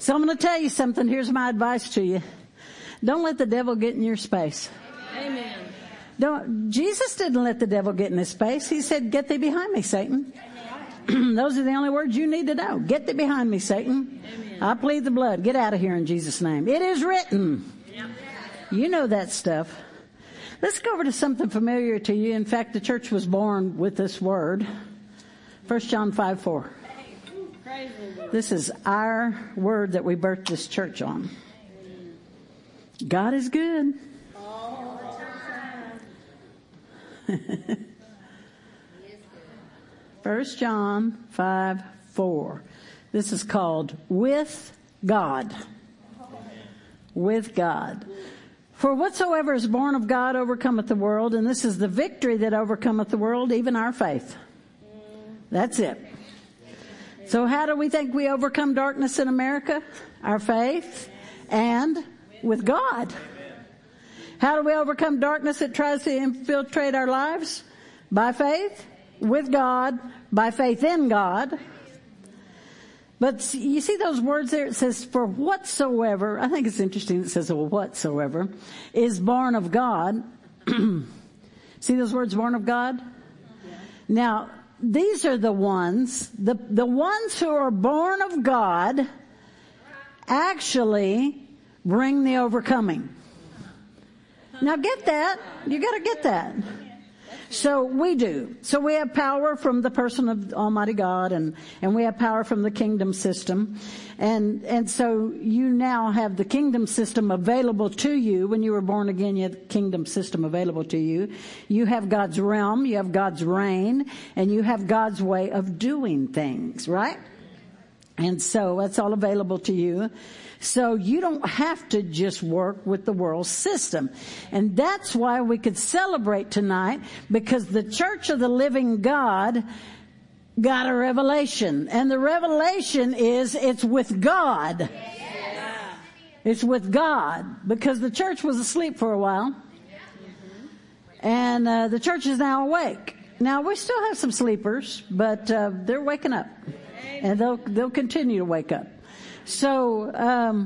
So I'm going to tell you something. Here's my advice to you. Don't let the devil get in your space. Amen. Jesus didn't let the devil get in his space. He said, get thee behind me, Satan. Those are the only words you need to know. Get thee behind me, Satan. Amen. I plead the blood. Get out of here in Jesus' name. It is written. Yep. You know that stuff. Let's go over to something familiar to you. In fact, the church was born with this word. 1 John 5:4. This is our word that we birthed this church on. God is good. All the time. 1 John 5:4. This is called with God. With God. For whatsoever is born of God overcometh the world, and this is the victory that overcometh the world, even our faith. That's it. So how do we think we overcome darkness in America? Our faith and with God. How do we overcome darkness that tries to infiltrate our lives? By faith, with God, by faith in God. But you see those words there? It says, for whatsoever, I think it's interesting it says, well, whatsoever, is born of God. See those words, born of God? Yeah. Now, these are the ones who are born of God actually bring the overcoming. Now get that. You got to get that. So we do. So we have power from the person of Almighty God, and we have power from the kingdom system. And so you now have the kingdom system available to you. When you were born again, you had the kingdom system available to you. You have God's realm, you have God's reign, and you have God's way of doing things, right? And so that's all available to you. So you don't have to just work with the world system. And that's why we could celebrate tonight, because the Church of the Living God got a revelation. And the revelation is it's with God. Yeah. It's with God. Because the church was asleep for a while. And the church is now awake. Now we still have some sleepers, but they're waking up. And they'll continue to wake up. So,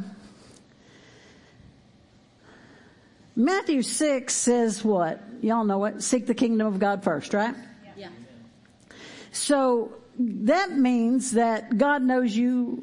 Matthew 6 says what? Y'all know it. Seek the kingdom of God first, right? Yeah. So, that means that God knows you,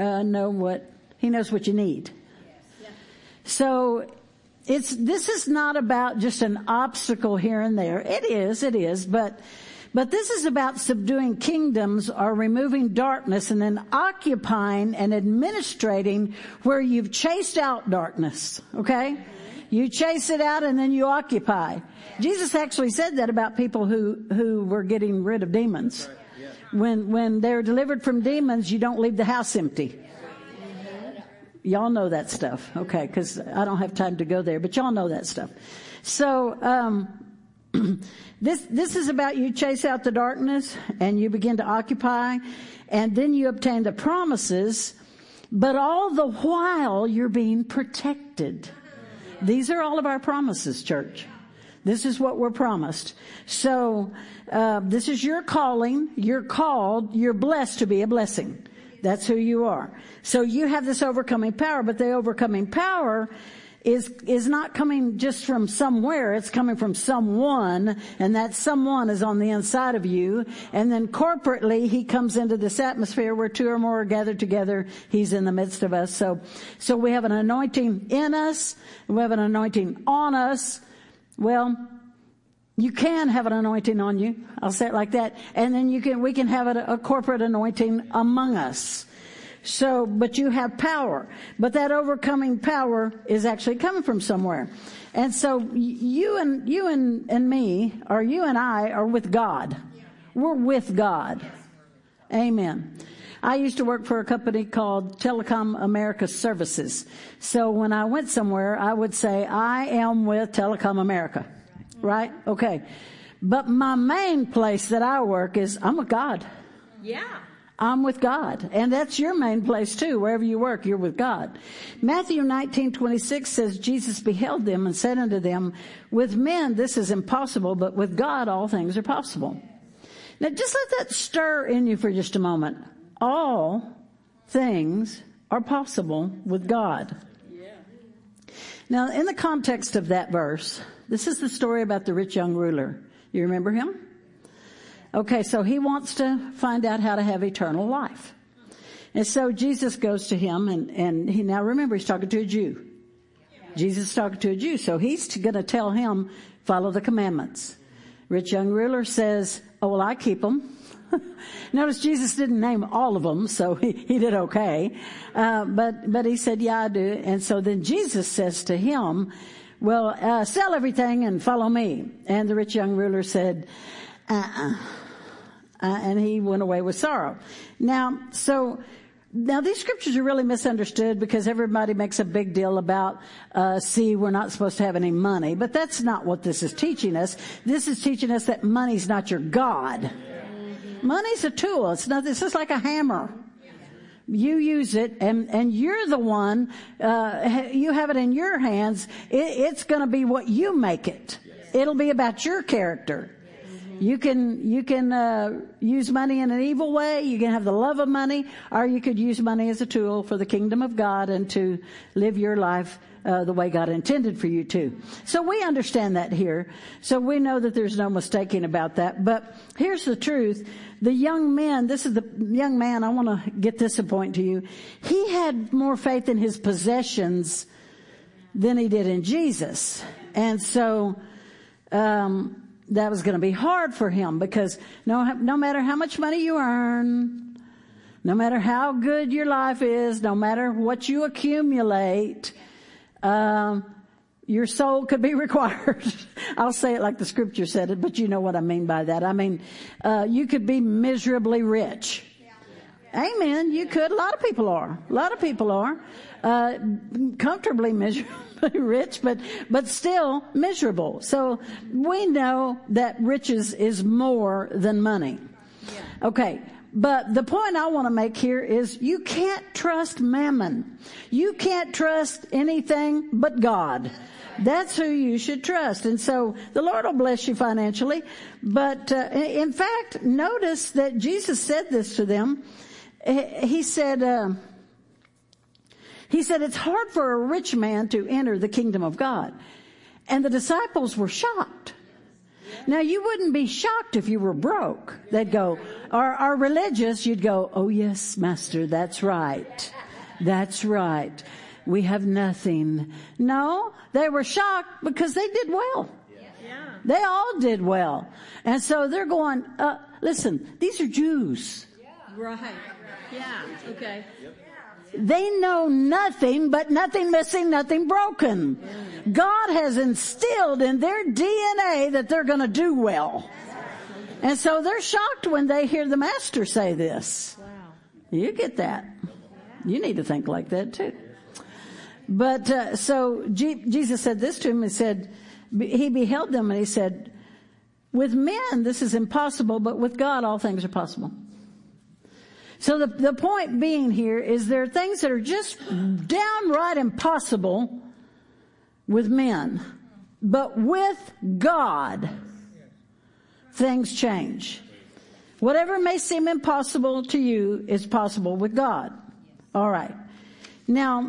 He knows what you need. Yeah. So, this is not about just an obstacle here and there. It is, but this is about subduing kingdoms or removing darkness and then occupying and administrating where you've chased out darkness. Okay? You chase it out and then you occupy. Jesus actually said that about people who were getting rid of demons. When they're delivered from demons, you don't leave the house empty. Y'all know that stuff. Okay, because I don't have time to go there, but y'all know that stuff. So, This is about you chase out the darkness and you begin to occupy, and then you obtain the promises, but all the while you're being protected. These are all of our promises, church. This is what we're promised. So this is your calling. You're called. You're blessed to be a blessing. That's who you are. So you have this overcoming power, but the overcoming power is not coming just from somewhere. It's coming from someone, and that someone is on the inside of you. And then corporately, He comes into this atmosphere where two or more are gathered together. He's in the midst of us. So we have an anointing in us. We have an anointing on us. Well, you can have an anointing on you. I'll say it like that. And then we can have a corporate anointing among us. So, but you have power. But that overcoming power is actually coming from somewhere. And so you and me, or you and I, are with God. We're with God. Amen. I used to work for a company called Telecom America Services. So when I went somewhere, I would say, I am with Telecom America. Right? Okay. But my main place that I work is, I'm with God. Yeah. I'm with God. And that's your main place too. Wherever you work, you're with God. Matthew 19:26 says, Jesus beheld them and said unto them, with men this is impossible, but with God all things are possible. Now just let that stir in you for just a moment. All things are possible with God. Now, in the context of that verse, this is the story about the rich young ruler. You remember him? Okay, so he wants to find out how to have eternal life. And so Jesus goes to him, and he, now remember, he's talking to a Jew. Jesus is talking to a Jew, so he's going to tell him, follow the commandments. Rich young ruler says, oh, well, I keep them. Notice Jesus didn't name all of them, so he did okay. But he said, yeah, I do. And so then Jesus says to him, well, sell everything and follow me. And the rich young ruler said, and he went away with sorrow. Now these scriptures are really misunderstood because everybody makes a big deal about, we're not supposed to have any money. But that's not what this is teaching us. This is teaching us that money's not your God. Money's a tool. It's just like a hammer. You use it and you're the one, you have it in your hands. It's going to be what you make it. It'll be about your character. You can use money in an evil way. You can have the love of money, or you could use money as a tool for the kingdom of God and to live your life the way God intended for you to. So we understand that here. So we know that there's no mistaking about that. But here's the truth. The young man, this is the young man, I want to get this a point to you. He had more faith in his possessions than he did in Jesus. And so, that was going to be hard for him because no matter how much money you earn, no matter how good your life is, no matter what you accumulate, your soul could be required. I'll say it like the scripture said it, but you know what I mean by that. I mean, you could be miserably rich. Amen. You could. A lot of people are. Comfortably miserably rich, but still miserable. So we know that riches is more than money. Okay. But the point I want to make here is you can't trust mammon. You can't trust anything but God. That's who you should trust. And so the Lord will bless you financially. But in fact, notice that Jesus said this to them. He said, it's hard for a rich man to enter the kingdom of God. And the disciples were shocked. Now, you wouldn't be shocked if you were broke. They'd go, or religious, you'd go, oh yes, master, that's right. That's right. We have nothing. No, they were shocked because they did well. Yeah. They all did well. And so they're going, listen, these are Jews. Right. Yeah. Okay. They know nothing but nothing missing, nothing broken. God has instilled in their DNA that they're going to do well. And so they're shocked when they hear the master say this. Wow. You get that. You need to think like that too. But so Jesus said this to him. He said, he beheld them and he said, with men this is impossible, but with God all things are possible. So the point being here is there are things that are just downright impossible with men. But with God, things change. Whatever may seem impossible to you is possible with God. All right. Now,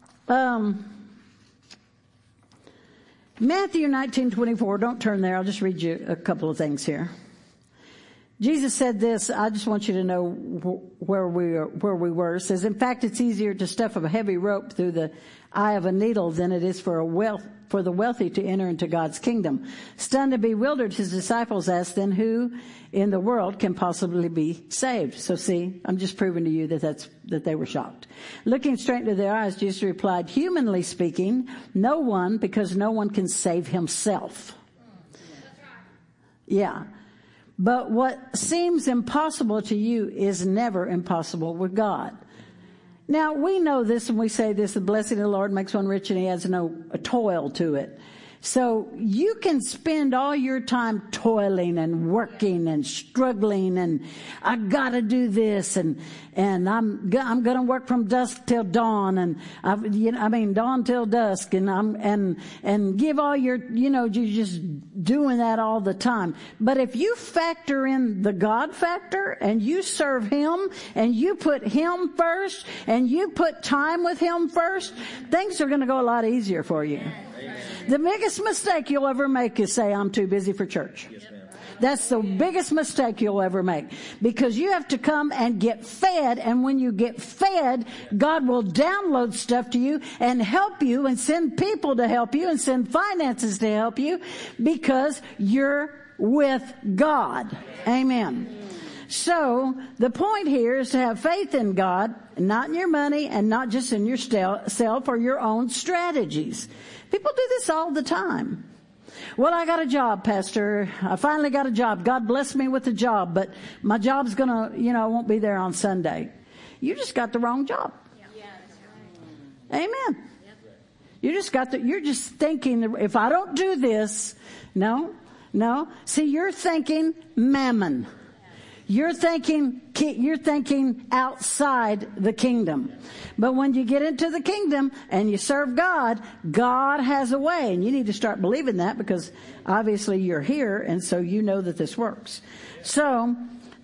Matthew 19:24, don't turn there. I'll just read you a couple of things here. Jesus said this, I just want you to know where we were. It says, in fact, it's easier to stuff a heavy rope through the eye of a needle than it is for the wealthy to enter into God's kingdom. Stunned and bewildered, his disciples asked, then who in the world can possibly be saved? So see, I'm just proving to you that they were shocked. Looking straight into their eyes, Jesus replied, humanly speaking, no one, because no one can save himself. Yeah. But what seems impossible to you is never impossible with God. Now, we know this and we say this, the blessing of the Lord makes one rich and he has no toil to it. So you can spend all your time toiling and working and struggling, and I gotta do this, and I'm gonna work from dusk till dawn, and dawn till dusk, and give all your, you're just doing that all the time. But if you factor in the God factor, and you serve Him, and you put Him first, and you put time with Him first, things are gonna go a lot easier for you. The biggest mistake you'll ever make is say, I'm too busy for church. Yes, ma'am. That's the biggest mistake you'll ever make, because you have to come and get fed, and when you get fed, God will download stuff to you and help you and send people to help you and send finances to help you, because you're with God. Amen. So the point here is to have faith in God, not in your money and not just in yourself or your own strategies. People do this all the time. Well, I got a job, Pastor. I finally got a job. God blessed me with a job, but my job's gonna, I won't be there on Sunday. You just got the wrong job. Yeah, that's right. Amen. Yep. You're just thinking, if I don't do this, no. See, you're thinking mammon. You're thinking outside the kingdom. But when you get into the kingdom and you serve God, God has a way. And you need to start believing that, because obviously you're here, and so you know that this works. So,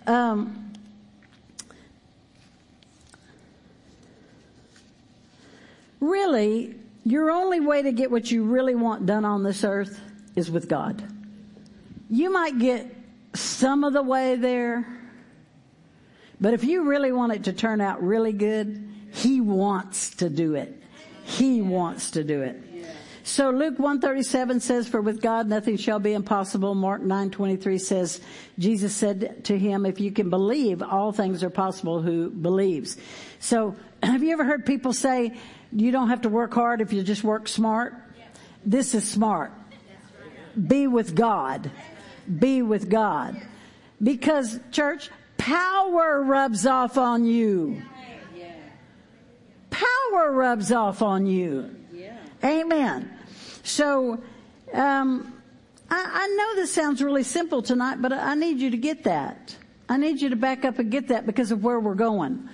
really, your only way to get what you really want done on this earth is with God. You might get some of the way there, but if you really want it to turn out really good, He wants to do it. He wants to do it. So Luke 1:37 says, for with God nothing shall be impossible. Mark 9:23 says, Jesus said to him, if you can believe, all things are possible who believes. So have you ever heard people say, you don't have to work hard if you just work smart? This is smart. Be with God. Be with God. Because, church, power rubs off on you. Power rubs off on you. Amen. So, I know this sounds really simple tonight, but I need you to get that. I need you to back up and get that because of where we're going.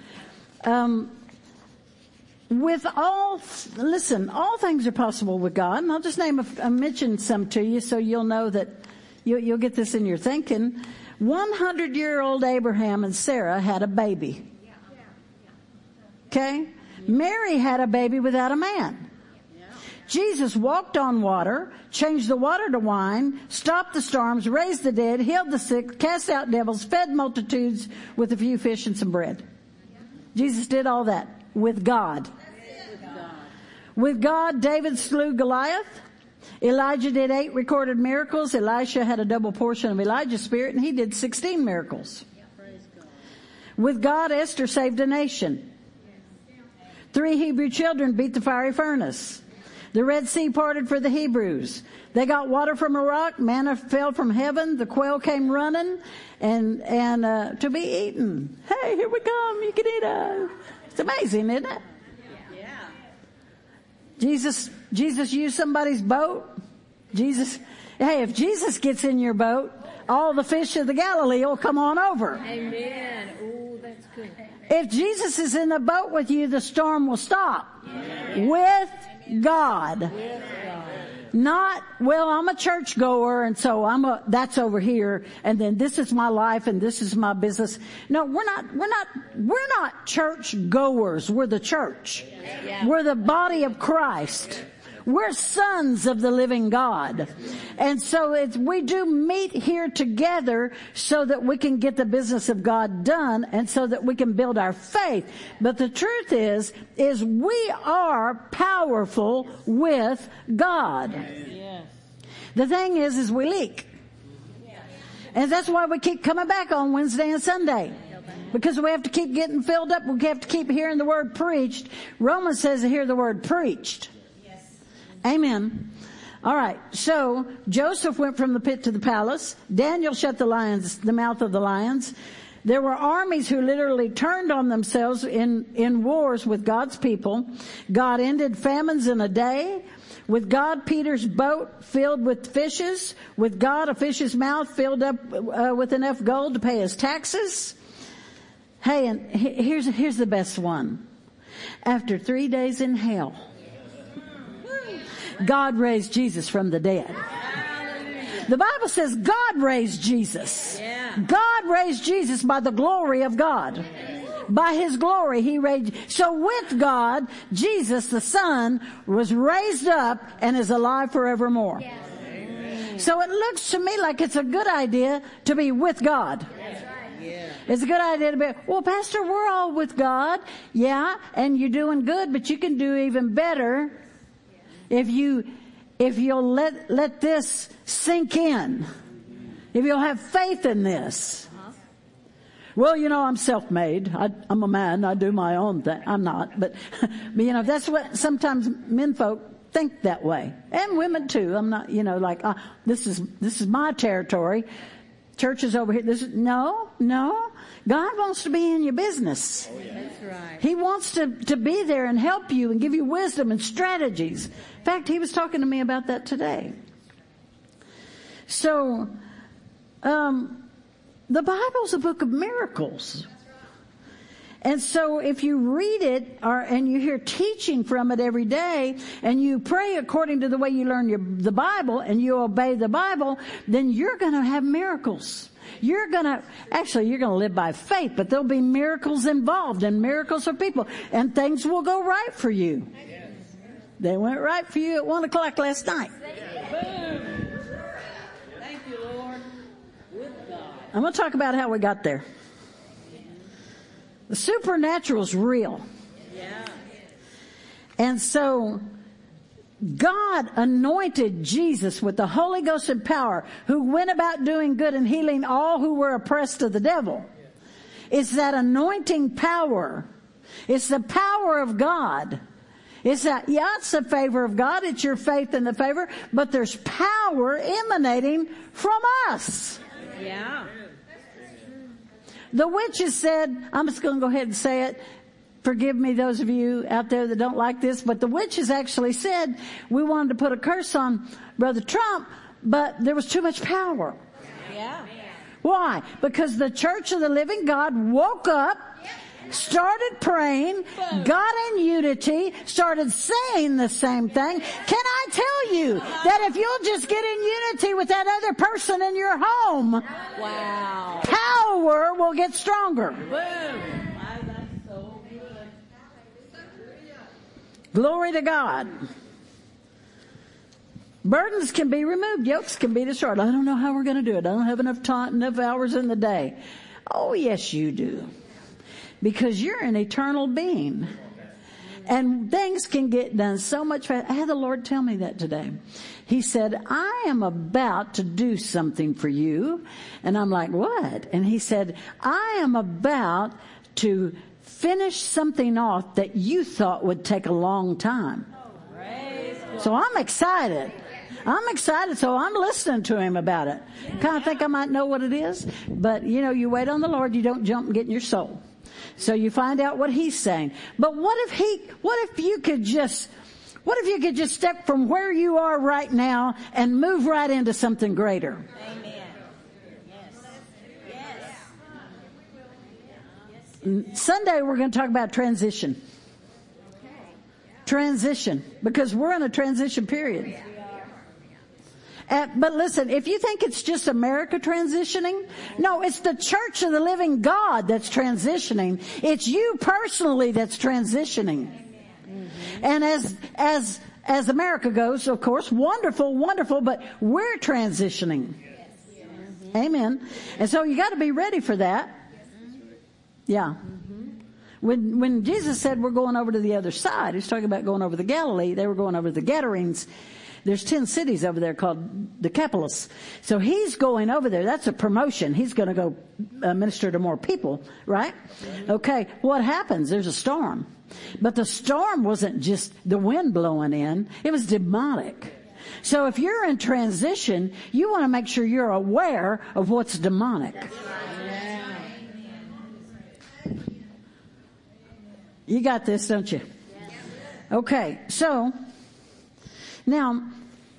All things are possible with God. And I'll just mention some to you so you'll know that you'll get this in your thinking. 100-year-old Abraham and Sarah had a baby. Okay? Mary had a baby without a man. Jesus walked on water, changed the water to wine, stopped the storms, raised the dead, healed the sick, cast out devils, fed multitudes with a few fish and some bread. Jesus did all that with God. With God, David slew Goliath. Elijah did 8 recorded miracles. Elisha had a double portion of Elijah's spirit, and he did 16 miracles. With God, Esther saved a nation. 3 Hebrew children beat the fiery furnace. The Red Sea parted for the Hebrews. They got water from a rock. Manna fell from heaven. The quail came running and to be eaten. Hey, here we come. You can eat us. It's amazing, isn't it? Jesus used somebody's boat. If Jesus gets in your boat, all the fish of the Galilee will come on over. Amen. Ooh, that's good. If Jesus is in the boat with you, the storm will stop. Amen. With God. Not, well, I'm a church goer, and so that's over here, and then this is my life and this is my business. No, we're not church goers. We're the church. Yeah. We're the body of Christ. We're sons of the living God. And so we do meet here together so that we can get the business of God done and so that we can build our faith. But the truth is we are powerful with God. Yes. The thing is we leak. And that's why we keep coming back on Wednesday and Sunday. Because we have to keep getting filled up. We have to keep hearing the word preached. Romans says to hear the word preached. Amen. All right. So Joseph went from the pit to the palace. Daniel shut the mouth of the lions. There were armies who literally turned on themselves in wars with God's people. God ended famines in a day. With God, Peter's boat filled with fishes. With God, a fish's mouth filled up with enough gold to pay his taxes. Hey, and here's the best one. After 3 days in hell, God raised Jesus from the dead. The Bible says God raised Jesus. God raised Jesus by the glory of God. By his glory, he raised. So with God, Jesus, the Son, was raised up and is alive forevermore. So it looks to me like it's a good idea to be with God. It's a good idea to be, well, Pastor, we're all with God. Yeah, and you're doing good, but you can do even better if you'll let this sink in. If you'll have faith in this. Well, I'm self-made. I'm a man. I do my own thing. I'm not, but that's what sometimes men folk think that way, and women too. I'm not, this is my territory. Church is over here. No. God wants to be in your business. That's right. He wants to be there and help you and give you wisdom and strategies. In fact, he was talking to me about that today. So, the Bible's a book of miracles. And so if you read it and you hear teaching from it every day and you pray according to the way you learn the Bible and you obey the Bible, then you're going to have miracles. You're going to live by faith, but there'll be miracles involved and miracles for people, and things will go right for you. They went right for you at 1:00 last night. Thank you, Lord. With God. I'm going to talk about how we got there. The supernatural is real. Yeah. And so God anointed Jesus with the Holy Ghost and power, who went about doing good and healing all who were oppressed of the devil. It's that anointing power. It's the power of God. It's the favor of God. It's your faith in the favor, but there's power emanating from us. Yeah. The witches said, I'm just going to go ahead and say it. Forgive me, those of you out there that don't like this, but the witches actually said we wanted to put a curse on Brother Trump, but there was too much power. Yeah. Why? Because the Church of the Living God woke up, started praying, got in unity, started saying the same thing. Can I tell you that if you'll just get in unity with that other person in your home, wow, power will get stronger. Boom. Glory to God. Burdens can be removed. Yokes can be destroyed. I don't know how we're going to do it. I don't have enough time, enough hours in the day. Oh, yes, you do. Because you're an eternal being. And things can get done so much faster. I had the Lord tell me that today. He said, I am about to do something for you. And I'm like, what? And he said, I am about to finish something off that you thought would take a long time. So I'm excited. So I'm listening to him about it. Kind of think I might know what it is, but you wait on the Lord, you don't jump and get in your soul. So you find out what he's saying. But what if you could just step from where you are right now and move right into something greater? Amen. Sunday we're going to talk about transition. Transition, because we're in a transition period. But listen, if you think it's just America transitioning, no, it's the Church of the Living God that's transitioning. It's you personally that's transitioning. And as America goes, of course, wonderful, but we're transitioning. Amen. And so you got to be ready for that. Yeah. When Jesus said we're going over to the other side, he's talking about going over the Galilee. They were going over the Gadarenes. There's 10 cities over there called Decapolis. So he's going over there. That's a promotion. He's going to go minister to more people, right? Okay. What happens? There's a storm. But the storm wasn't just the wind blowing in. It was demonic. So if you're in transition, you want to make sure you're aware of what's demonic. You got this, don't you? Okay, so Now,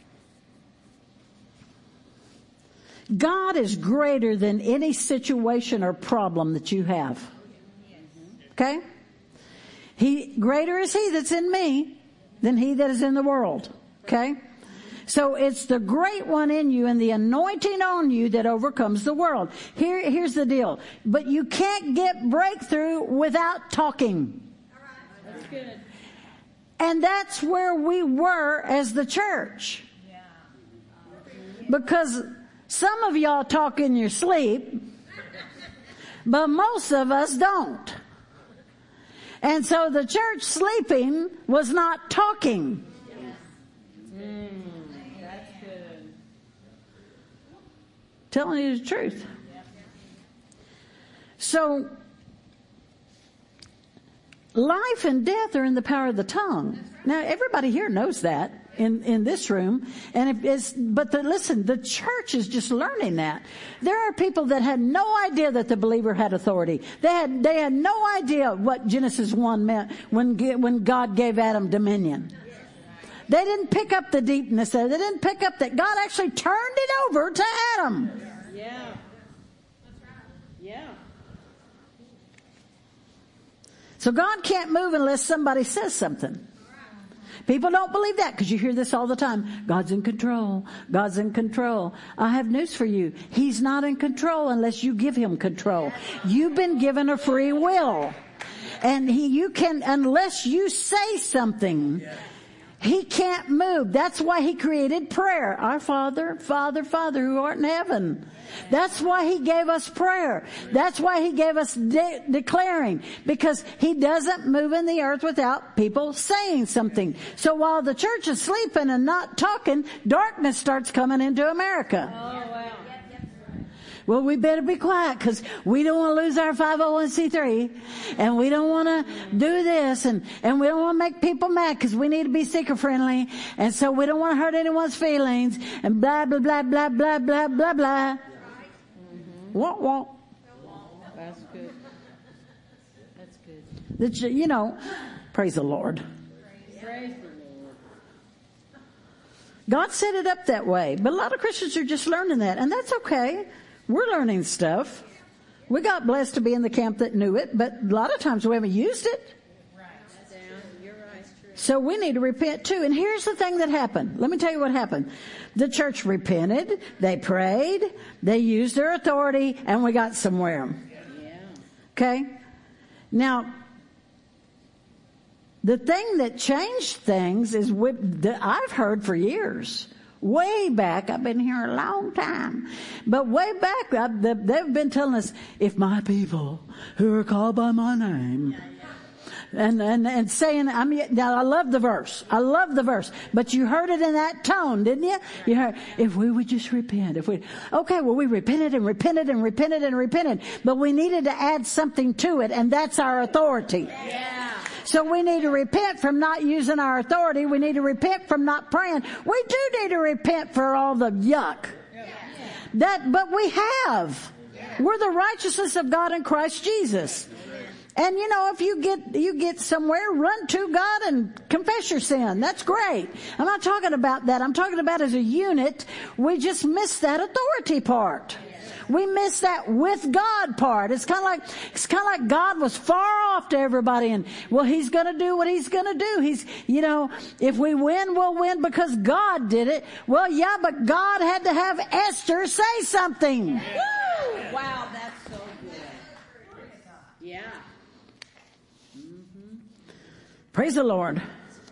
God is greater than any situation or problem that you have. Okay? Greater is He that's in me than he that is in the world. Okay? So it's the great one in you and the anointing on you that overcomes the world. Here's the deal. But you can't get breakthrough without talking. That's good. And that's where we were as the church. Because some of y'all talk in your sleep, but most of us don't. And so the church sleeping was not talking. That's good. Telling you the truth. So, life and death are in the power of the tongue. Now, everybody here knows that in this room. And listen, the church is just learning that. There are people that had no idea that the believer had authority. They had no idea what Genesis 1 meant when God gave Adam dominion. They didn't pick up the deepness there. They didn't pick up that God actually turned it over to Adam. Yeah. Yeah. So God can't move unless somebody says something. People don't believe that because you hear this all the time. God's in control. God's in control. I have news for you. He's not in control unless you give Him control. You've been given a free will. And unless you say something, He can't move. That's why He created prayer. Our Father, Father, Father who art in heaven. That's why He gave us prayer. That's why He gave us declaring. Because He doesn't move in the earth without people saying something. So while the church is sleeping and not talking, darkness starts coming into America. Oh, wow. Well, we better be quiet because we don't want to lose our 501c3 and we don't want to do this and we don't want to make people mad because we need to be seeker friendly and so we don't want to hurt anyone's feelings and blah, blah, blah, blah, blah, blah, blah, blah. Wah, wah. That's good. That's good. Praise the Lord. Praise the Lord. God set it up that way, but a lot of Christians are just learning that, and that's okay. We're learning stuff. We got blessed to be in the camp that knew it, but a lot of times we haven't used it. Right. You're right. So we need to repent too. And here's the thing that happened. Let me tell you what happened. The church repented, they prayed, they used their authority, and we got somewhere. Yeah. Okay? Now, the thing that changed things is I've heard for years. Way back, I've been here a long time, but way back, they've been telling us, if my people who are called by my name, and saying, now I love the verse, but you heard it in that tone, didn't you? You heard, if we would just repent, we repented and repented and repented and repented, but we needed to add something to it, and that's our authority. Yeah. So we need to repent from not using our authority. We need to repent from not praying. We do need to repent for all the yuck. But we have. We're the righteousness of God in Christ Jesus. And if you get somewhere, run to God and confess your sin. That's great. I'm not talking about that. I'm talking about as a unit, we just missed that authority part. We missed that with God part. It's kind of like God was far off to everybody and, He's gonna do what He's gonna do. If we win, we'll win because God did it. Well, yeah, but God had to have Esther say something. Woo! Wow, that's so good. Yeah. Mm-hmm. Praise the Lord.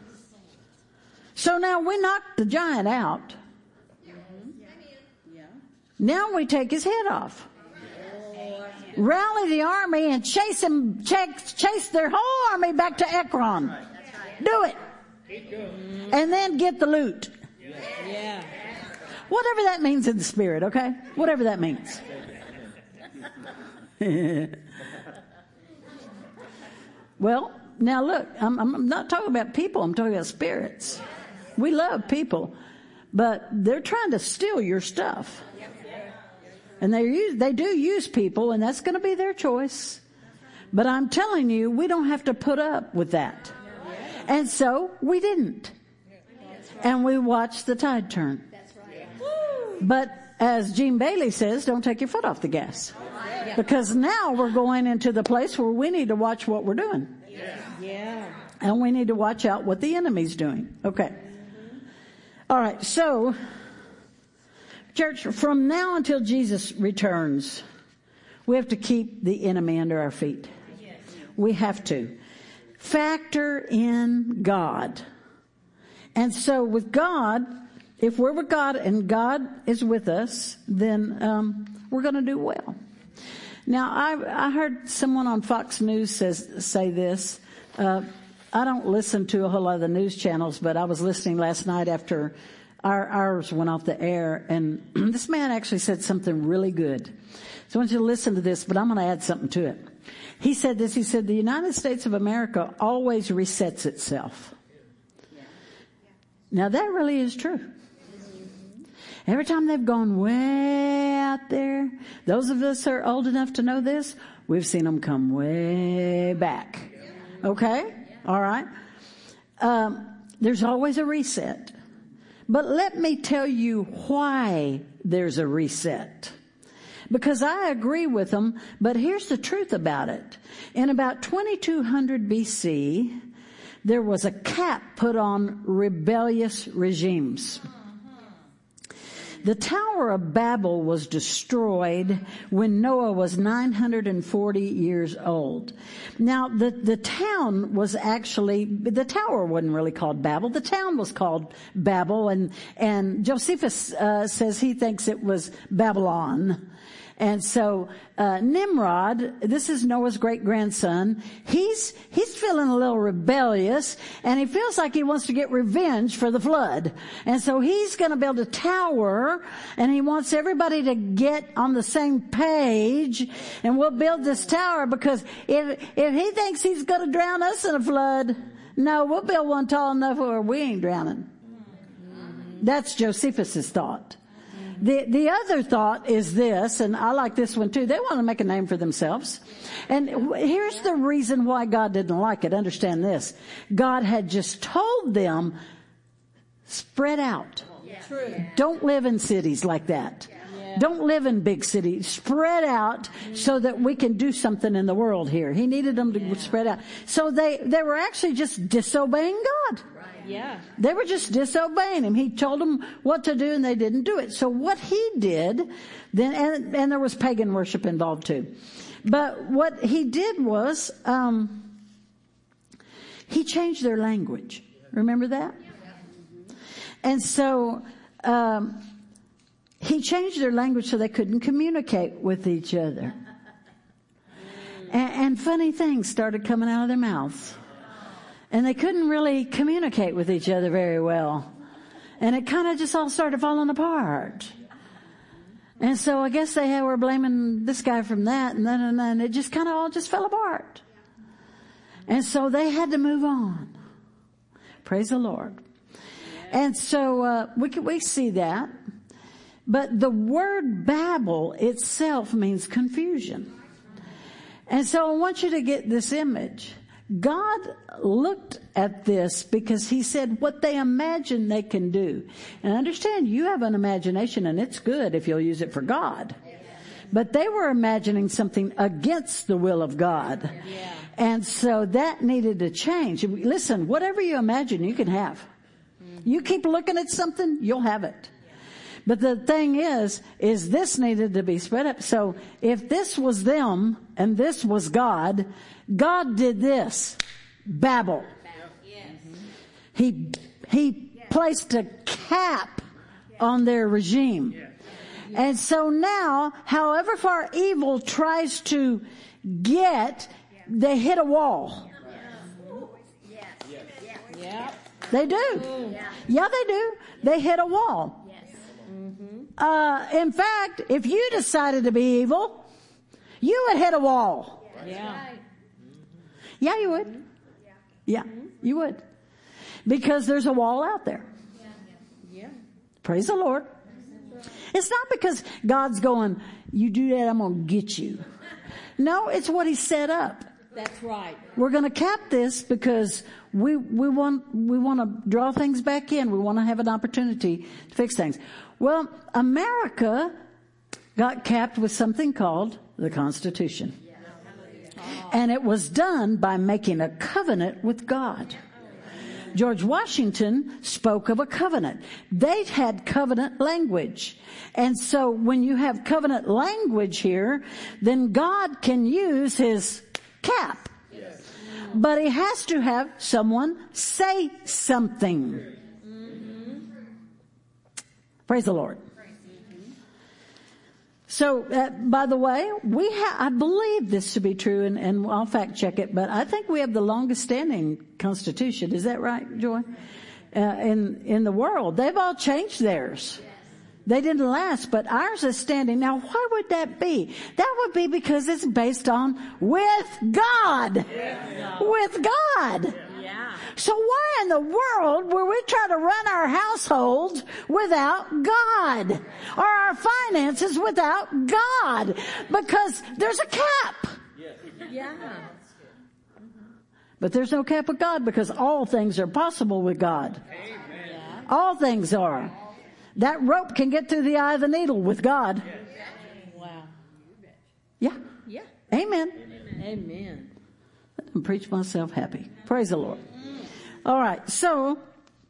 So now we knocked the giant out. Now we take his head off. Rally the army and chase their whole army back to Ekron. Do it. And then get the loot. Yeah. Whatever that means in the spirit, okay? Whatever that means. Well, now look, I'm not talking about people, I'm talking about spirits. We love people, but they're trying to steal your stuff. And they do use people, and that's going to be their choice. But I'm telling you, we don't have to put up with that. And so we didn't. And we watch the tide turn. That's right. But as Gene Bailey says, don't take your foot off the gas. Because now we're going into the place where we need to watch what we're doing. Yeah. And we need to watch out what the enemy's doing. Okay. All right. So, church, from now until Jesus returns, we have to keep the enemy under our feet. We have to. Factor in God. And so with God, if we're with God and God is with us, then we're going to do well. Now, I heard someone on Fox News say this. I don't listen to a whole lot of the news channels, but I was listening last night after ours went off the air, and this man actually said something really good. So I want you to listen to this, but I'm going to add something to it. He said this. He said, the United States of America always resets itself. Now, that really is true. Every time they've gone way out there, those of us who are old enough to know this, we've seen them come way back. Okay? All right? There's always a reset. But let me tell you why there's a reset. Because I agree with them, but here's the truth about it. In about 2200 BC, there was a cap put on rebellious regimes. The Tower of Babel was destroyed when Noah was 940 years old. Now, the town was actually, the tower wasn't really called Babel. The town was called Babel, and Josephus says he thinks it was Babylon. And so, Nimrod, this is Noah's great-grandson, he's feeling a little rebellious, and he feels like he wants to get revenge for the flood. And so he's gonna build a tower, and he wants everybody to get on the same page, and we'll build this tower because if he thinks he's gonna drown us in a flood, no, we'll build one tall enough where we ain't drowning. That's Josephus's thought. The other thought is this, and I like this one too. They want to make a name for themselves. And here's the reason why God didn't like it. Understand this. God had just told them, spread out. True. Don't live in cities like that. Don't live in big cities. Spread out so that we can do something in the world here. He needed them to spread out. So they were actually just disobeying God. Yeah. They were just disobeying him. He told them what to do and they didn't do it. So what he did then, and there was pagan worship involved too. But what he did was, he changed their language. Remember that? And so, he changed their language so they couldn't communicate with each other. And funny things started coming out of their mouths. And they couldn't really communicate with each other very well. And it kind of just all started falling apart. And so I guess they were blaming this guy from that, and then it just kind of all just fell apart. And so they had to move on. Praise the Lord. And so we see that. But the word Babel itself means confusion. And so I want you to get this image. God looked at this because he said what they imagine they can do. And understand, you have an imagination and it's good if you'll use it for God. But they were imagining something against the will of God. And so that needed to change. Listen, whatever you imagine, you can have. You keep looking at something, you'll have it. But the thing is this needed to be spread up. So if this was them and this was God, God did this. Babel. He placed a cap on their regime. And so now, however far evil tries to get, they hit a wall. They do. Yeah, they do. They hit a wall. In fact, if you decided to be evil, you would hit a wall. Yeah, you would. Yeah, you would. Because there's a wall out there. Praise the Lord. It's not because God's going, you do that, I'm going to get you. No, it's what he set up. That's right. We're going to cap this because we want to draw things back in. We want to have an opportunity to fix things. Well, America got capped with something called the Constitution. And it was done by making a covenant with God. George Washington spoke of a covenant. They had covenant language. And so when you have covenant language here, then God can use his cap. Yes. But he has to have someone say something. Mm-hmm. Praise the Lord. So, by the way, I believe this to be true, and I'll fact check it, but I think we have the longest standing Constitution. Is that right, Joy? In the world. They've all changed theirs. They didn't last, but ours is standing. Now, why would that be? That would be because it's based on with God. Yeah. With God. Yeah. So why in the world would we try to run our households without God? Or our finances without God? Because there's a cap. Yeah. But there's no cap with God because all things are possible with God. Amen. All things are. That rope can get through the eye of the needle with God. Wow. Yeah. Yeah. Amen. Amen. Let me preach myself happy. Praise the Lord. All right. So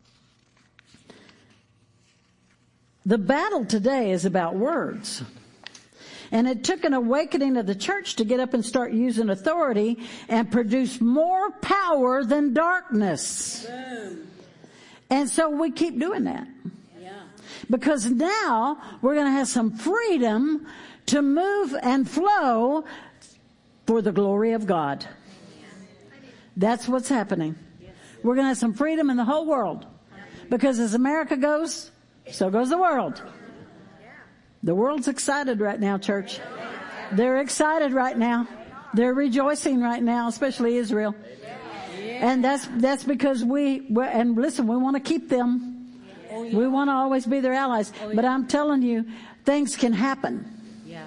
the battle today is about words. And it took an awakening of the church to get up and start using authority and produce more power than darkness. Boom. And so we keep doing that. Because now we're going to have some freedom to move and flow for the glory of God. That's what's happening. We're going to have some freedom in the whole world. Because as America goes, so goes the world. The world's excited right now, church. They're excited right now. They're rejoicing right now, especially Israel. And that's because and listen, we want to keep them. We want to always be their allies. But I'm telling you, things can happen. Yeah.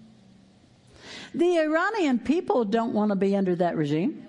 The Iranian people don't want to be under that regime.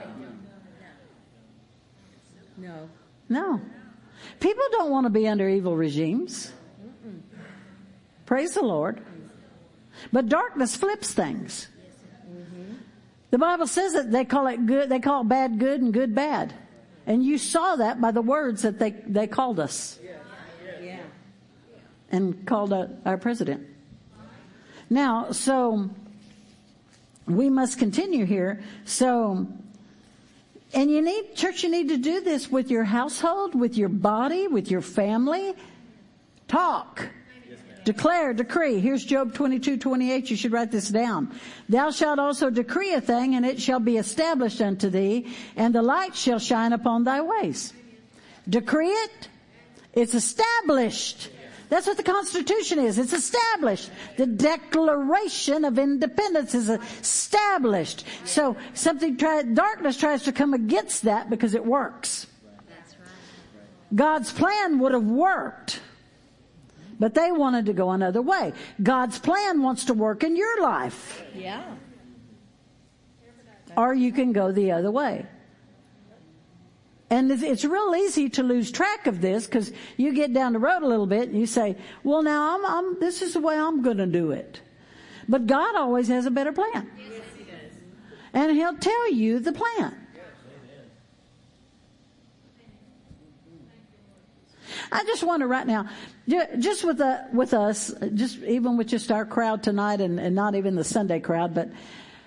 No. No. People don't want to be under evil regimes. Mm-mm. Praise the Lord. But darkness flips things. Mm-hmm. The Bible says that they call it good. They call bad good and good bad. And you saw that by the words that they called us. Yeah. And called our president. Now, so we must continue here. So, and you need to do this with your household, with your body, with your family. Talk. Declare, decree. Here's Job 22:28. You should write this down. Thou shalt also decree a thing, and it shall be established unto thee, and the light shall shine upon thy ways. Decree it. It's established. That's what the Constitution is. It's established. The Declaration of Independence is established. So darkness tries to come against that because it works. God's plan would have worked. But they wanted to go another way. God's plan wants to work in your life. Yeah. Or you can go the other way. And it's real easy to lose track of this because you get down the road a little bit and you say, well, now this is the way I'm going to do it. But God always has a better plan. Yes, He does. And He'll tell you the plan. I just wonder right now, just with us, just even with just our crowd tonight and not even the Sunday crowd, but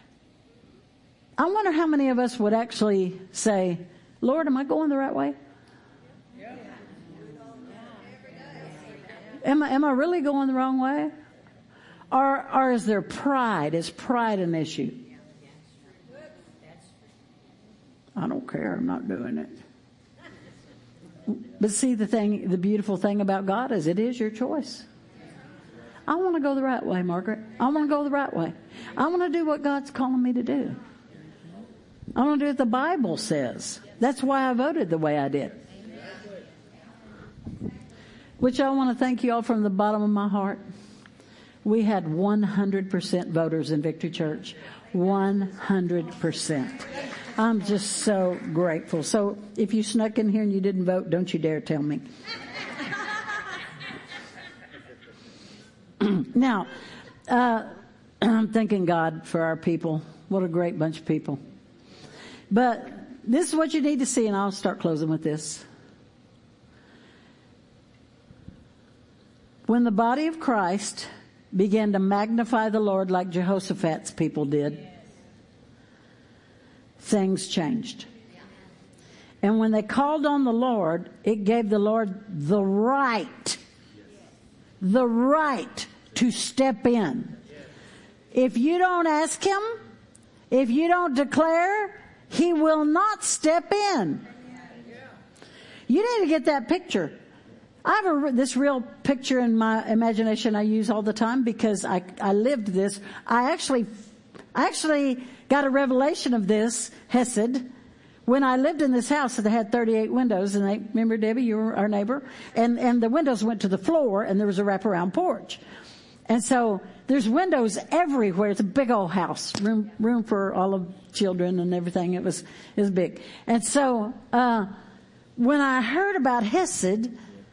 I wonder how many of us would actually say, Lord, am I going the right way? Am I really going the wrong way? Or is there pride? Is pride an issue? I don't care. I'm not doing it. But see, the beautiful thing about God is it is your choice. I want to go the right way, Margaret. I want to go the right way. I want to do what God's calling me to do. I want to do what the Bible says. That's why I voted the way I did. Which I want to thank you all from the bottom of my heart. We had 100% voters in Victory Church. 100%. I'm just so grateful. So if you snuck in here and you didn't vote, don't you dare tell me. Now, I'm thanking God for our people. What a great bunch of people. But this is what you need to see, and I'll start closing with this. When the body of Christ began to magnify the Lord like Jehoshaphat's people did, things changed. And when they called on the Lord, it gave the Lord the right to step in. If you don't ask Him, if you don't declare, He will not step in. You need to get that picture. I have this real picture in my imagination I use all the time because I lived this. I actually got a revelation of this, Hesed, when I lived in this house that had 38 windows. And remember, Debbie, you were our neighbor? And the windows went to the floor, and there was a wraparound porch. And so there's windows everywhere. It's a big old house, room for all of children and everything. It was big. And so when I heard about Hesed,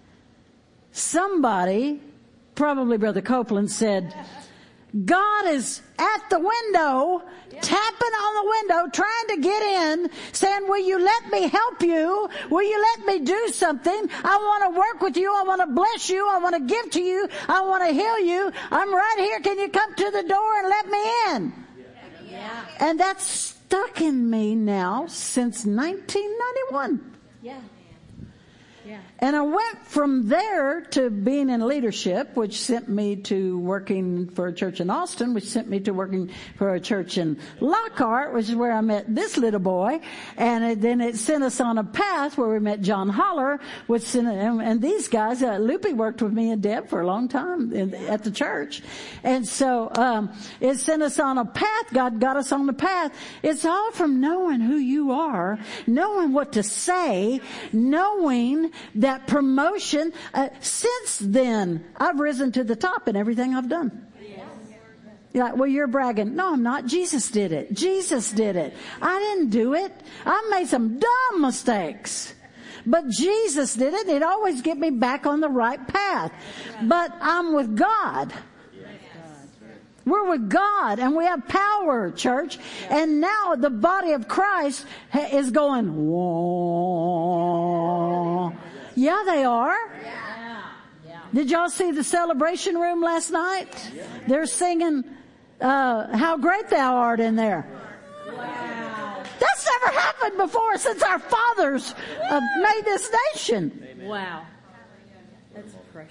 somebody, probably Brother Copeland, said, God is at the window, tapping on the window, trying to get in, saying, will you let me help you? Will you let me do something? I want to work with you. I want to bless you. I want to give to you. I want to heal you. I'm right here. Can you come to the door and let me in? Yeah. And that's stuck in me now since 1991. Yeah. Yeah. And I went from there to being in leadership, which sent me to working for a church in Austin, which sent me to working for a church in Lockhart, which is where I met this little boy. And then it sent us on a path where we met John Holler, and these guys, Loopy worked with me and Deb for a long time at the church. And so, it sent us on a path. God got us on the path. It's all from knowing who you are, knowing what to say, knowing that promotion. Since then, I've risen to the top in everything I've done. You're like, well, you're bragging. No, I'm not. Jesus did it. Jesus did it. I didn't do it. I made some dumb mistakes. But Jesus did it. He'd always get me back on the right path. But I'm with God. We're with God, and we have power, church. And now the body of Christ is going, whoa. Yeah, they are. Did y'all see the celebration room last night? They're singing, How Great Thou Art in there. Wow. That's never happened before since our fathers made this nation. Wow. That's precious.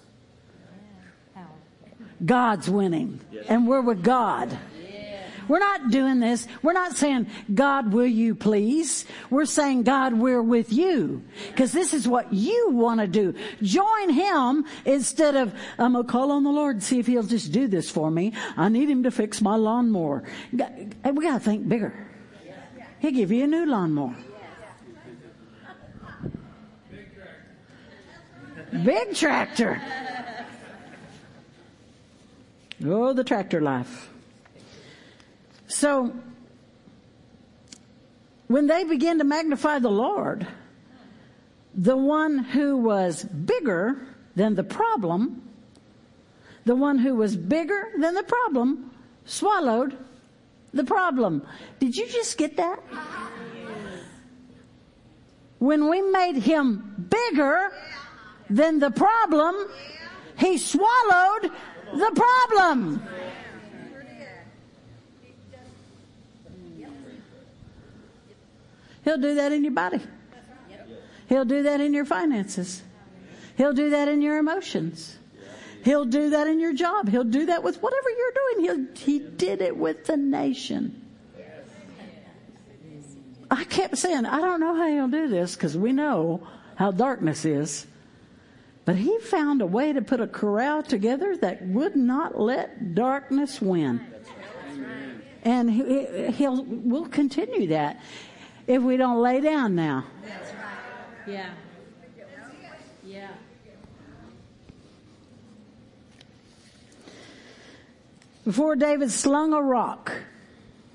God's winning, and we're with God. We're not doing this. We're not saying, God, will you please? We're saying, God, we're with you. Because this is what you want to do. Join Him instead of, I'm going to call on the Lord and see if He'll just do this for me. I need Him to fix my lawnmower. We got to think bigger. He'll give you a new lawnmower. Big tractor. Oh, the tractor life. So, when they began to magnify the Lord, the one who was bigger than the problem, swallowed the problem. Did you just get that? When we made Him bigger than the problem, He swallowed the problem. He'll do that in your body. He'll do that in your finances. He'll do that in your emotions. He'll do that in your job. He'll do that with whatever you're doing. He did it with the nation. I kept saying, I don't know how He'll do this, because we know how darkness is. But He found a way to put a corral together that would not let darkness win. And we'll continue that if we don't lay down now. That's right. Yeah. Yeah. Before David slung a rock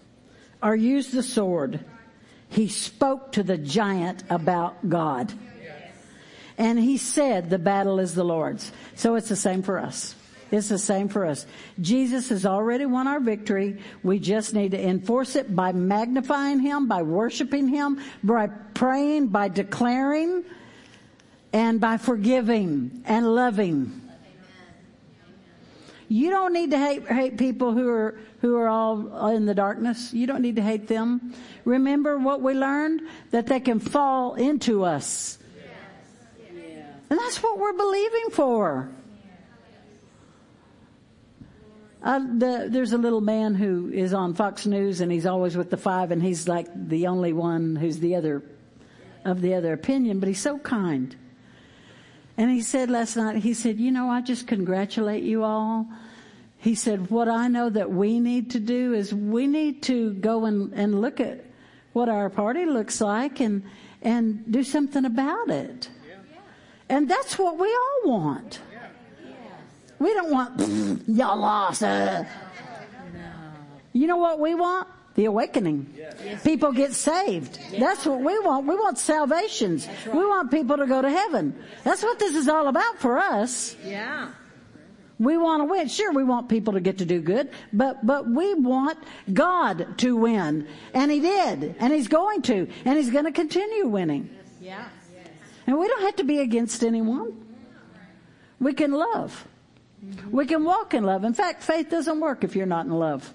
or used the sword. He spoke to the giant about God. And he said, the battle is the Lord's. So it's the same for us. It's the same for us. Jesus has already won our victory. We just need to enforce it by magnifying him, by worshiping him, by praying, by declaring, and by forgiving and loving. You don't need to hate people who are all in the darkness. You don't need to hate them. Remember what we learned? That they can fall into us. And that's what we're believing for. There's a little man who is on Fox News, and he's always with the five, and he's like the only one who's of the other opinion, but he's so kind. And he said last night, he said, I just congratulate you all. He said, what I know that we need to do is we need to go and look at what our party looks like and do something about it. And that's what we all want. We don't want, y'all lost. You know what we want? The awakening. People get saved. That's what we want. We want salvations. We want people to go to heaven. That's what this is all about for us. Yeah. We want to win. Sure, we want people to get to do good, but we want God to win. And he did. And he's going to. And he's going to continue winning. Yeah. And we don't have to be against anyone. We can love. We can walk in love. In fact, faith doesn't work if you're not in love.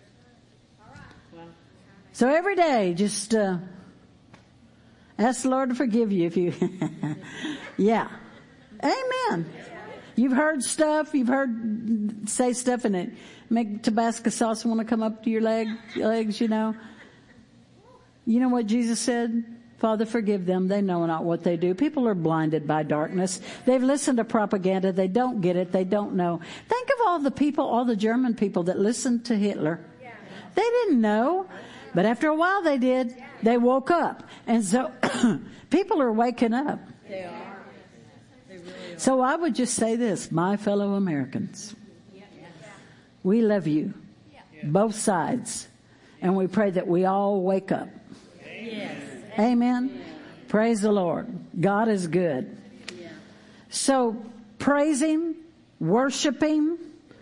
So every day, just ask the Lord to forgive you if you... Yeah. Amen. You've heard stuff. You've heard say stuff and it make Tabasco sauce want to come up to your legs, You know what Jesus said? Father, forgive them. They know not what they do. People are blinded by darkness. They've listened to propaganda. They don't get it. They don't know. Think of all the people, all the German people that listened to Hitler. They didn't know. But after a while they did. They woke up. And so people are waking up. They are. They really are. So I would just say this, my fellow Americans. We love you. Both sides. And we pray that we all wake up. Yes. Amen. Praise the Lord. God is good. So praising, worshiping,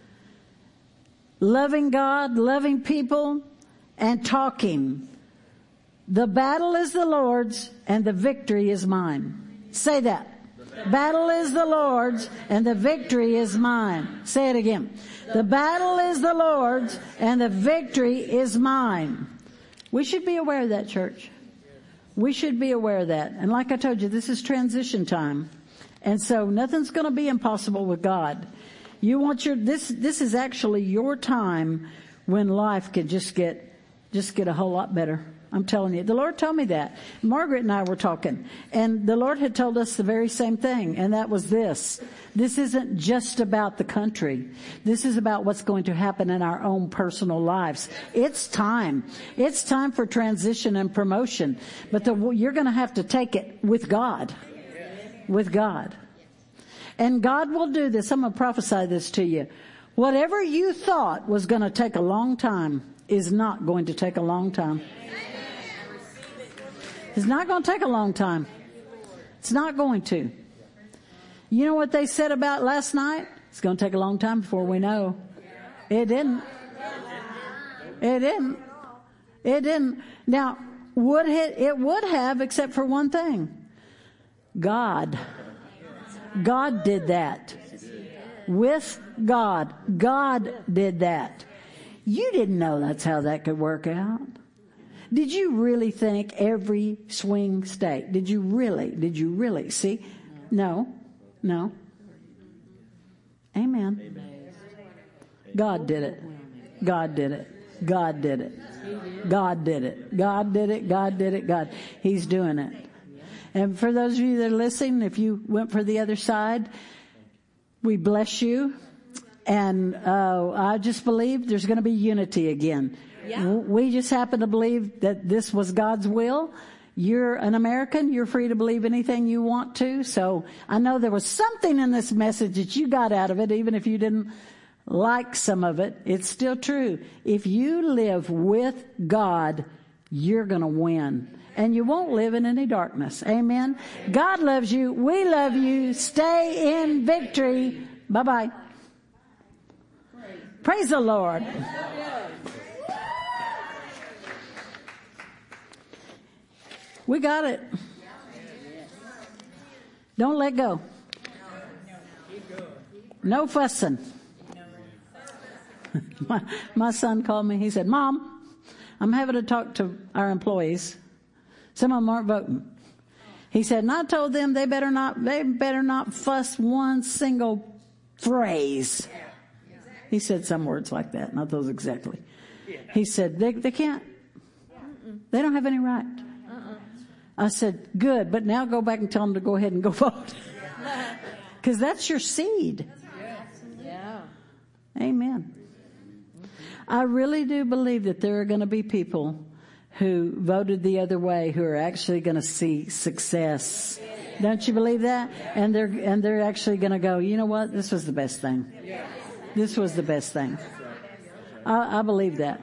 loving God, loving people, and talking. The battle is the Lord's and the victory is mine. Say that. Battle is the Lord's and the victory is mine. Say it again. The battle is the Lord's and the victory is mine. We should be aware of that, church. We should be aware of that. And like I told you, this is transition time. And so nothing's going to be impossible with God. You want this is actually your time when life can just get a whole lot better. I'm telling you. The Lord told me that. Margaret and I were talking, and the Lord had told us the very same thing, and that was this. This isn't just about the country. This is about what's going to happen in our own personal lives. It's time. It's time for transition and promotion. But you're going to have to take it with God. With God. And God will do this. I'm going to prophesy this to you. Whatever you thought was going to take a long time is not going to take a long time. It's not going to take a long time. It's not going to. You know what they said about last night? It's going to take a long time before we know. It didn't. It didn't. It didn't. Now, it would have, except for one thing. God did that. With God. God did that. You didn't know that's how that could work out. Did you really think every swing state? Did you really? See? No. Amen. God did it. God did it. God did it. God did it. God did it. God did it. God. He's doing it. And for those of you that are listening, if you went for the other side, we bless you. And I just believe there's going to be unity again. Yeah. We just happen to believe that this was God's will. You're an American. You're free to believe anything you want to. So I know there was something in this message that you got out of it, even if you didn't like some of it, it's still true. If you live with God, you're going to win. And you won't live in any darkness. Amen. God loves you. We love you. Stay in victory. Bye-bye. Praise the Lord. We got it. Don't let go. No fussing. My son called me. He said, Mom, I'm having to talk to our employees. Some of them aren't voting. He said, and I told them they better not fuss one single phrase. He said some words like that, not those exactly. He said, they can't. They don't have any right. I said, good, but now go back and tell them to go ahead and go vote. Because that's your seed. Yeah. Amen. I really do believe that there are going to be people who voted the other way who are actually going to see success. Don't you believe that? And they're actually going to go, you know what? This was the best thing. This was the best thing. I believe that.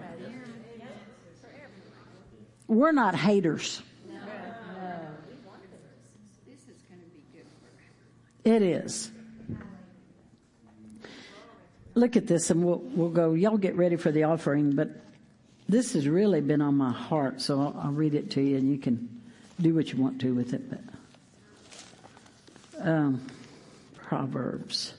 We're not haters. It is. Look at this and we'll go, y'all get ready for the offering, but this has really been on my heart, so I'll read it to you and you can do what you want to with it. But Proverbs.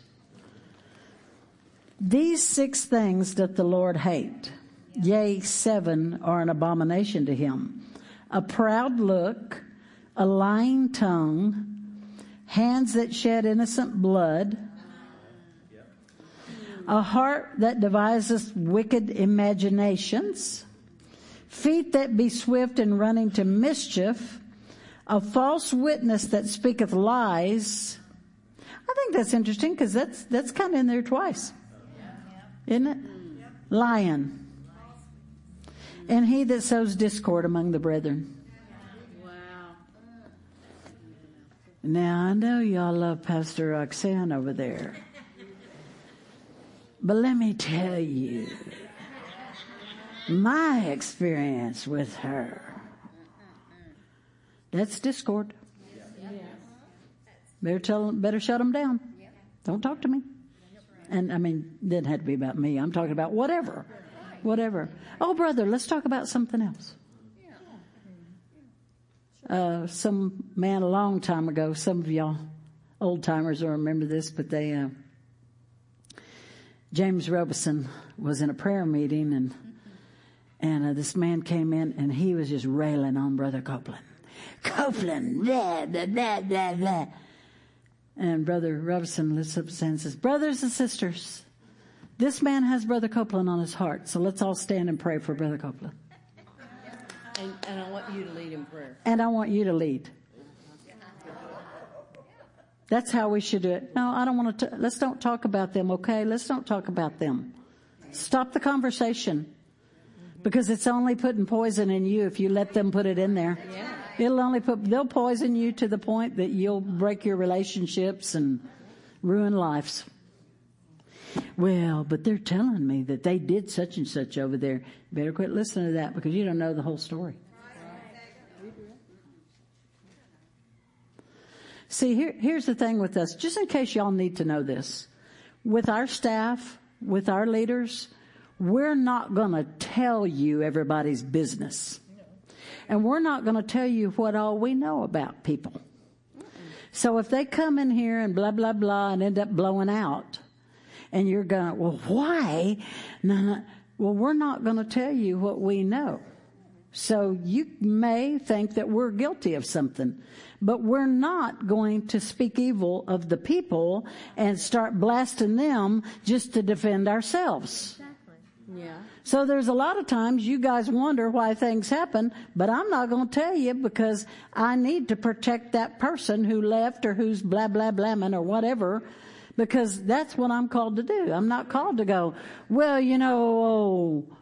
These 6 things doth the Lord hate, yea, 7 are an abomination to him. A proud look, a lying tongue, hands that shed innocent blood, a heart that deviseth wicked imaginations, feet that be swift in running to mischief, a false witness that speaketh lies. I think that's interesting because that's kind of in there twice. Isn't it? Lying. And he that sows discord among the brethren. Now, I know y'all love Pastor Roxanne over there. But let me tell you, my experience with her, that's discord. Better shut them down. Don't talk to me. And I mean, it didn't have to be about me. I'm talking about whatever. Oh, brother, let's talk about something else. Some man a long time ago, some of y'all old timers will remember this, but James Robison was in a prayer meeting and this man came in and he was just railing on Brother Copeland. Copeland, blah, blah, blah, blah, blah. And Brother Robison lifts up his hand and says, brothers and sisters, this man has Brother Copeland on his heart, so let's all stand and pray for Brother Copeland. And I want you to lead in prayer. And I want you to lead. That's how we should do it. No, I don't want to. Let's don't talk about them, okay? Let's don't talk about them. Stop the conversation. Because it's only putting poison in you if you let them put it in there. Yeah. They'll poison you to the point that you'll break your relationships and ruin lives. Well, but they're telling me that they did such and such over there. Better quit listening to that because you don't know the whole story. See, here's the thing with us. Just in case y'all need to know this. With our staff, with our leaders, we're not going to tell you everybody's business. And we're not going to tell you what all we know about people. So if they come in here and blah, blah, blah and end up blowing out, and you're going, well, why? No. Well, we're not going to tell you what we know. So you may think that we're guilty of something, but we're not going to speak evil of the people and start blasting them just to defend ourselves. Exactly. Yeah. So there's a lot of times you guys wonder why things happen, but I'm not going to tell you because I need to protect that person who left or who's blah, blah, blamming or whatever. Because that's what I'm called to do. I'm not called to go, well,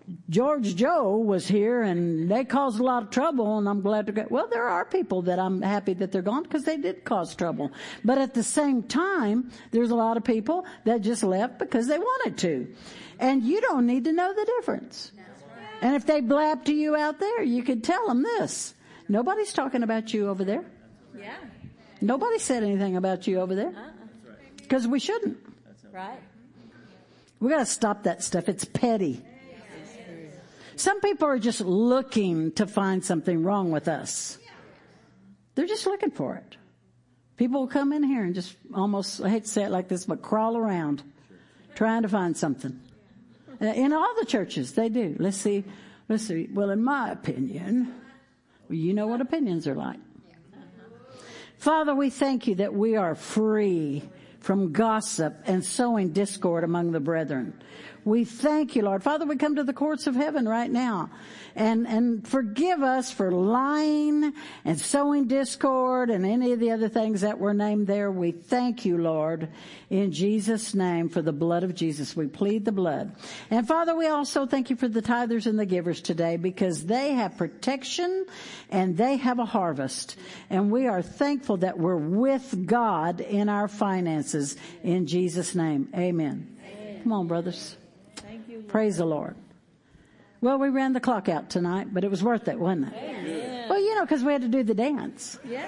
George Joe was here and they caused a lot of trouble and I'm glad to go. Well, there are people that I'm happy that they're gone because they did cause trouble. But at the same time, there's a lot of people that just left because they wanted to. And you don't need to know the difference. And if they blab to you out there, you could tell them this. Nobody's talking about you over there. Yeah. Nobody said anything about you over there. Because we shouldn't. Right. We got to stop that stuff. It's petty. Some people are just looking to find something wrong with us. They're just looking for it. People will come in here and just almost, I hate to say it like this, but crawl around trying to find something. In all the churches, they do. Let's see. Well, in my opinion, you know what opinions are like. Father, we thank you that we are free from gossip and sowing discord among the brethren. We thank you, Lord. Father, we come to the courts of heaven right now and forgive us for lying and sowing discord and any of the other things that were named there. We thank you, Lord, in Jesus' name, for the blood of Jesus. We plead the blood. And Father, we also thank you for the tithers and the givers today because they have protection and they have a harvest. And we are thankful that we're with God in our finances in Jesus' name. Amen. Come on, brothers. Praise the Lord. Well, we ran the clock out tonight, but it was worth it, wasn't it? Amen. Well, you know, because we had to do the dance. Yeah.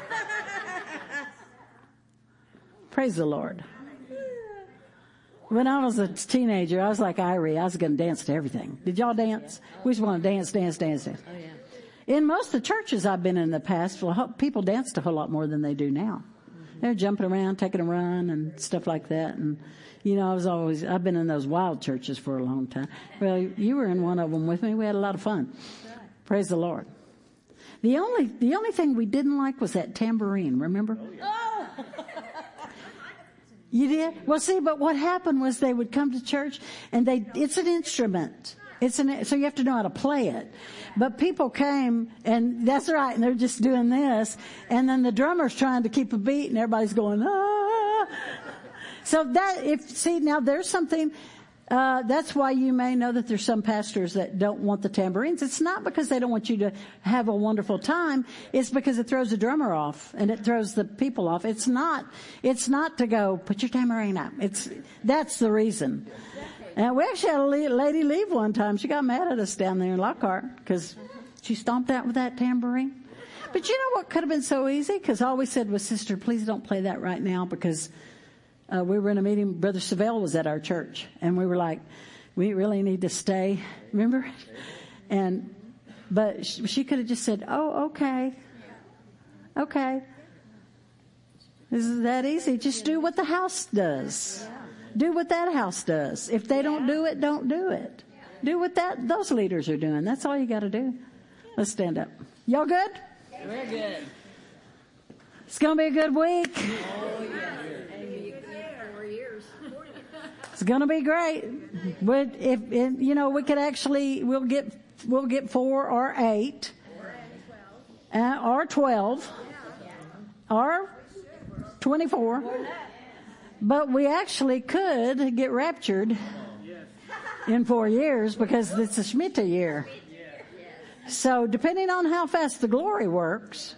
Praise the Lord. When I was a teenager, I was like Irie. I was going to dance to everything. Did y'all dance? We just want to dance. Oh, yeah. In most of the churches I've been in the past, people danced a whole lot more than they do now. They're jumping around, taking a run and stuff like that. And, you know, I've been in those wild churches for a long time. Well, you were in one of them with me. We had a lot of fun. Praise the Lord. The only thing we didn't like was that tambourine, remember? Oh. You did? Well, see, but what happened was they would come to church and it's an instrument. So you have to know how to play it. But people came and that's right. And they're just doing this. And then the drummer's trying to keep a beat and everybody's going, ah. So now there's something, that's why you may know that there's some pastors that don't want the tambourines. It's not because they don't want you to have a wonderful time. It's because it throws the drummer off and it throws the people off. It's not to go, put your tambourine up. That's the reason. And we actually had a lady leave one time. She got mad at us down there in Lockhart because she stomped out with that tambourine. But you know what could have been so easy? Because all we said was, sister, please don't play that right now because we were in a meeting. Brother Savelle was at our church. And we were like, we really need to stay. Remember? But she could have just said, oh, okay. Okay. This is that easy. Just do what the house does. Do what that house does. If they don't do it, don't do it. Do what those leaders are doing. That's all you got to do. Let's stand up. Y'all good? We're good. It's going to be a good week. Oh, yeah. It's going to be great. But we could actually, we'll get 4 or 8, or 12, or 24. But we actually could get raptured in 4 years because it's a Shemitah year. So depending on how fast the glory works.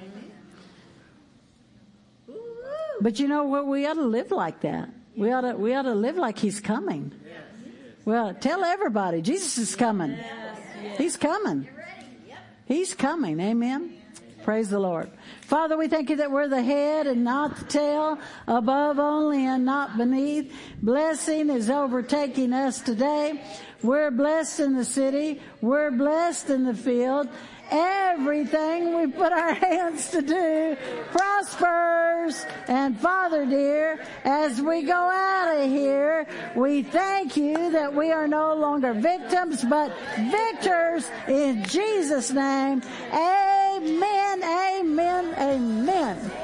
But you know what? We ought to live like that. We ought to live like he's coming. Well, tell everybody, Jesus is coming. He's coming. He's coming. Amen. Praise the Lord. Father, we thank you that we're the head and not the tail, above only and not beneath. Blessing is overtaking us today. We're blessed in the city. We're blessed in the field. Everything we put our hands to do prospers. And Father dear, as we go out of here, we thank you that we are no longer victims, but victors in Jesus' name. Amen, amen, amen.